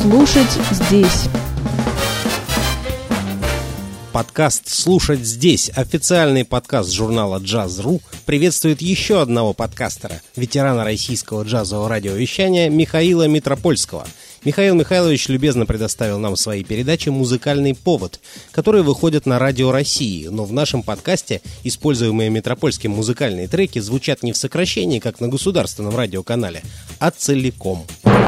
Слушать здесь. Подкаст «Слушать здесь», официальный подкаст журнала «Джаз.ру», приветствует еще одного подкастера, ветерана российского джазового радиовещания Михаила Митропольского. Михаил Михайлович любезно предоставил нам в своей передаче «Музыкальный повод», которые выходят на Радио России, но в нашем подкасте используемые Митропольским музыкальные треки звучат не в сокращении, как на государственном радиоканале, а целиком.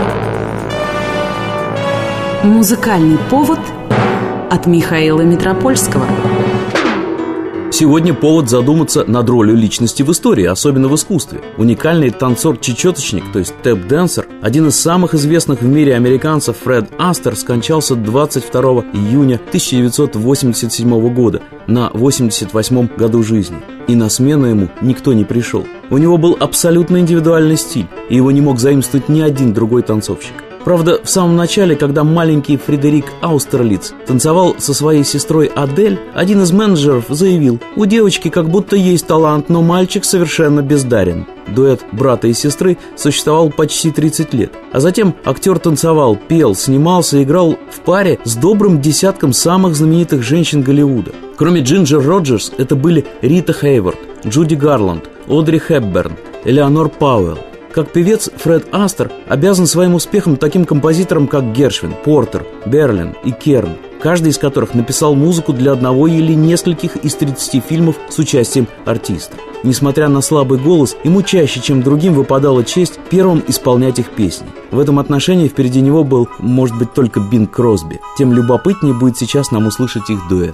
«Музыкальный повод» от Михаила Митропольского. Сегодня повод задуматься над ролью личности в истории, особенно в искусстве. Уникальный танцор-чечеточник, то есть тэп-дэнсер, один из самых известных в мире американцев Фред Астер, скончался 22 июня 1987 года на 88-м году жизни. И на смену ему никто не пришел. У него был абсолютно индивидуальный стиль, и его не мог заимствовать ни один другой танцовщик. Правда, в самом начале, когда маленький Фредерик Аустерлиц танцевал со своей сестрой Адель, один из менеджеров заявил: «У девочки как будто есть талант, но мальчик совершенно бездарен». Дуэт брата и сестры существовал почти 30 лет. А затем актер танцевал, пел, снимался и играл в паре с добрым десятком самых знаменитых женщин Голливуда. Кроме Джинджер Роджерс, это были Рита Хейворд, Джуди Гарланд, Одри Хепберн, Элеонор Пауэлл. Как певец, Фред Астер обязан своим успехом таким композиторам, как Гершвин, Портер, Берлин и Керн, каждый из которых написал музыку для одного или нескольких из 30 фильмов с участием артиста. Несмотря на слабый голос, ему чаще, чем другим, выпадала честь первым исполнять их песни. В этом отношении впереди него был, может быть, только Бинг Кросби. Тем любопытнее будет сейчас нам услышать их дуэт.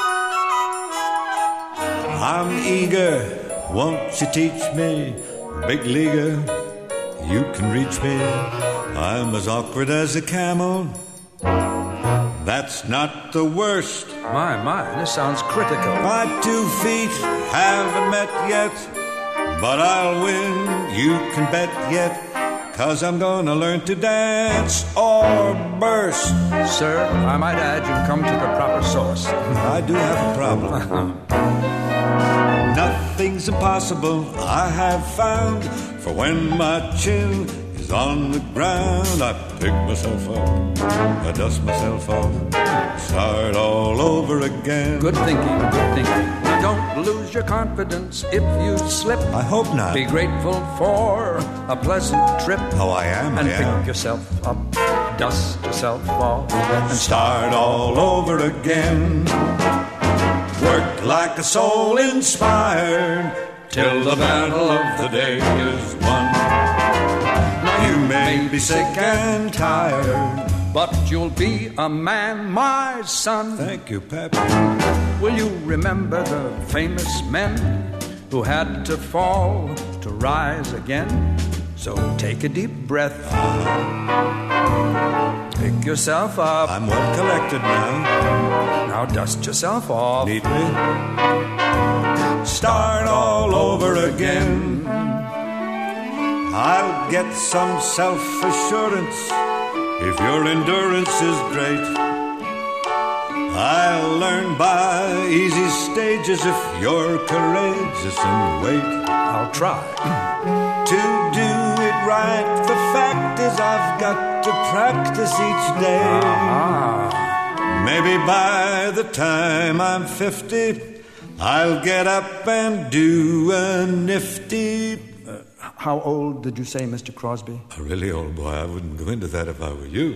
I'm eager, won't you teach me, big leaguer? You can reach me. I'm as awkward as a camel. That's not the worst. My, this sounds critical. My 2 feet haven't met yet, but I'll win, you can bet yet, 'cause I'm gonna learn to dance or burst. Sir, I might add you've come to the proper source. I do have a problem. Nothing's impossible, I have found, for when my chin is on the ground, I pick myself up, I dust myself off, start all over again. Good thinking, good thinking. Don't lose your confidence if you slip. I hope not. Be grateful for a pleasant trip. Oh, I am, and I am. pick yourself up, dust yourself off, and start all over again. Work like a soul inspired till the battle of the day is won. You may be sick and tired, but you'll be a man, my son. Thank you, Pappy. Will you remember the famous men who had to fall to rise again? So take a deep breath. Pick yourself up. I'm well collected now. Now dust yourself off neatly. Start all over again. I'll get some self-assurance if your endurance is great. I'll learn by easy stages if you're courageous and wait. I'll try to do it right. The fact is I've got to practice each day. Maybe by the time I'm 50, I'll get up and do a nifty. How old did you say, Mr. Crosby? A really old boy. I wouldn't go into that if I were you.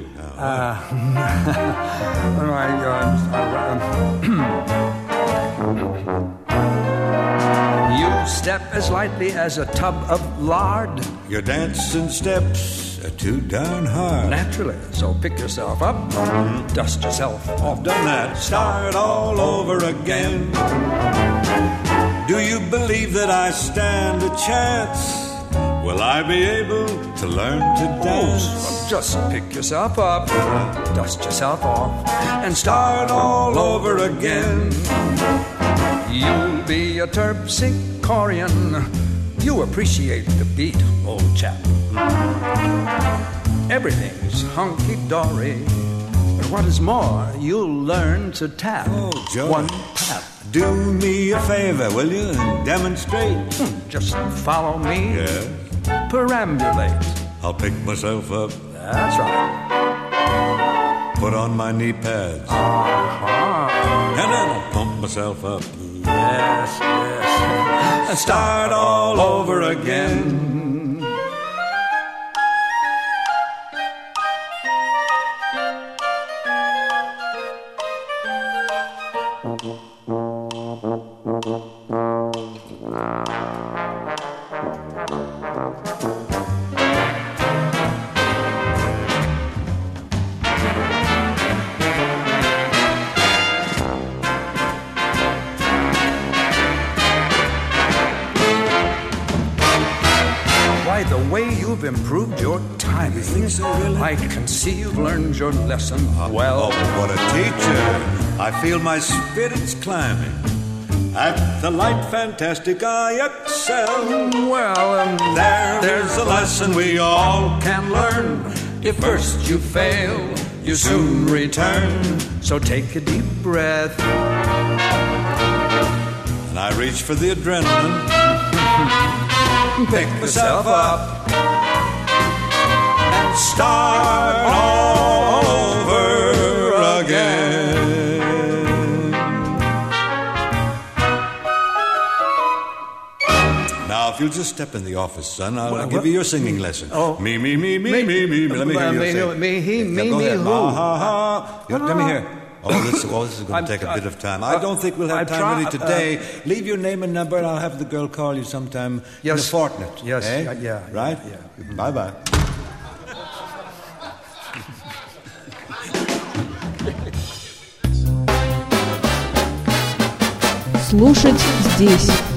You step as lightly as a tub of lard. Your dancing steps are too darn hard. Naturally. So pick yourself up, dust yourself off. I've done that. Start all over again. Do you believe that I stand a chance? Will I be able to learn to dance? Well, just pick yourself up, dust yourself off, and start all over again. You'll be a terpsichorean. You appreciate the beat, old chap. Everything's hunky-dory. But what is more, you'll learn to tap. Oh, Joe. One tap. Do me a favor, will you, and demonstrate? Just follow me. Yes. Perambulate. I'll pick myself up. That's right. put on my knee pads, and then I'll pump myself up. Yes, yes. And start all over again. The way you've improved your timing, I can see you've learned your lesson well. Oh, what a teacher! I feel my spirits climbing. At the light fantastic I excel. Well, there's a lesson we all can learn. If first you fail, you soon return. So take a deep breath. And I reach for the adrenaline. Pick myself up and start all over again. Now, if you'll just step in the office, son, I'll give you your singing lesson. Oh. Me. Let me hear you say. Me, go ahead. who? Let me hear. This is going to take a bit of time. I don't think we'll have time really today. Leave your name and number, and I'll have the girl call you sometime in a fortnight. Yes, eh? yeah. Right? Yeah. Bye-bye. Слушать здесь.